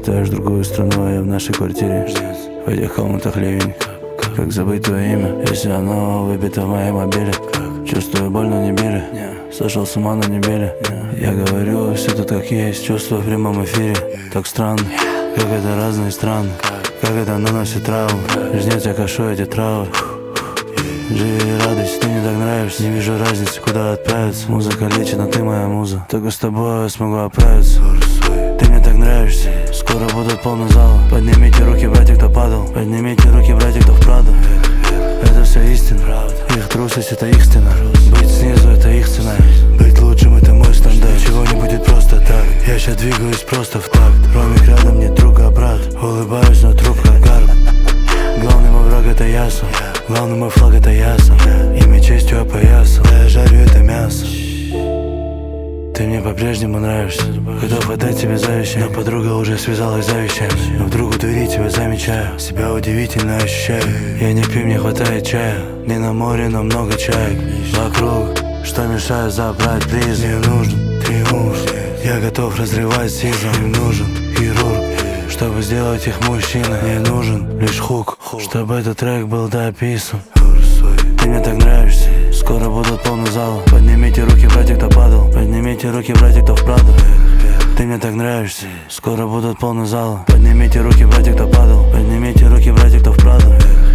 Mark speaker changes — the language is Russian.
Speaker 1: улетаешь в другую страну, а я в нашей квартире. В этих комнатах ливень. Как забыть твое имя, если оно выбито в моей мобиле? Чувствую боль, но не били. Сошел с ума, но не били. Я говорю, все тут как есть. Чувство в прямом эфире. Так странно, как это разные страны. Как это наносит травму. Жнец, я кашу эти травы. Живи и радуйся, ты мне так нравишься. Не вижу разницы, куда отправиться. Музыка лечит, но ты моя муза. Только с тобой я смогу оправиться. Ты мне так нравишься. Скоро будут полный зал. Поднимите руки, братья, кто падал. Поднимите руки, братья, кто вправду. Это все истина. Их трусость, это их стена. Быть снизу, это их цена. Быть лучшим, это мой стандарт. Чего не будет просто так. Я щас двигаюсь просто в такт. Ромик рядом, не друг, а брат. Улыбаюсь, но трубка гарп. Главный мой враг, это ясно. Главный мой флаг, это ясно. Имя честью опоясан. Я жарю это мясо. Ты мне по-прежнему нравишься. Готов отдать тебе за вещи, но подруга уже связалась за вещами. Но вдруг у двери тебя замечаю. Себя удивительно ощущаю. Я не пью, мне хватает чая. Не на море, но много чаек вокруг, что мешает забрать приз. Мне нужен триумф. Я готов разрывать сизм. Им нужен хирург, чтобы сделать их мужчиной. Мне нужен лишь хук, чтобы этот трек был дописан. Ты мне так нравишься. Скоро будут полный зал. Поднимите руки, братья, кто падал. Поднимите руки, братья, кто вправду. Ты мне так нравишься. Скоро будут полный зал. Поднимите руки, братья, кто падал. Поднимите руки, братья, кто вправду.